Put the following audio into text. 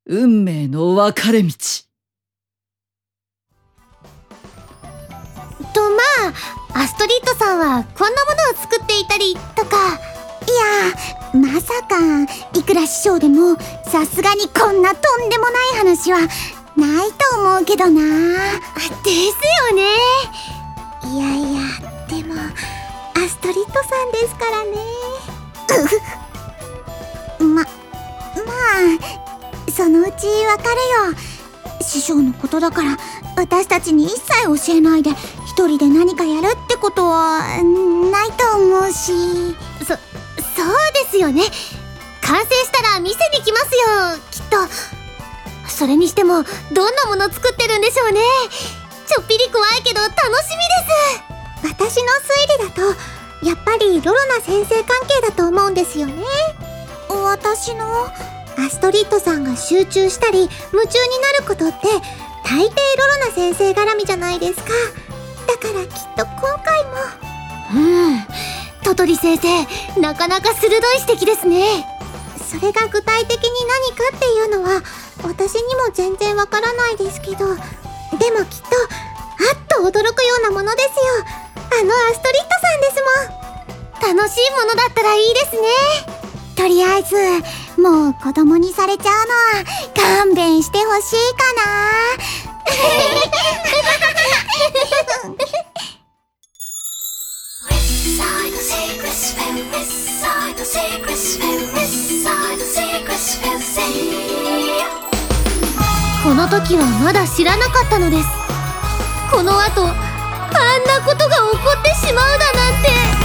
運命の分かれ道。 アストリッドさんはこんなものを作っていたりとか。 いや、まさかいくら師匠でもさすがにこんなとんでもない話はないと思うけどな。 ですよね。 いやいや、でもアストリッドさんですからね。まあそのうちわかるよ。師匠のことだから私たちに一切教えないで一人で何かやるってことはないと思うし。 そうですよね。完成したら見せに来ますよ、きっと。それにしてもどんなもの作ってるんでしょうね。ちょっぴり怖いけど楽しみです。私の推理だとやっぱりロロナ先生関係だと思うんですよね。私のアストリッドさんが集中したり夢中になることって大抵ロロナ先生絡みじゃないですか。だからきっと今回も。 トトリ先生、なかなか鋭い指摘ですね。 それが具体的に何かっていうのは私にも全然わからないですけど、でもきっとあっと驚くようなものですよ。あのアストリッドさんですもん。 楽しいものだったらいいですね。 とりあえずもう子供にされちゃうのは勘弁してほしいかな。 この時はまだ知らなかったのです。この後あんなことが起こってしまうだなんて。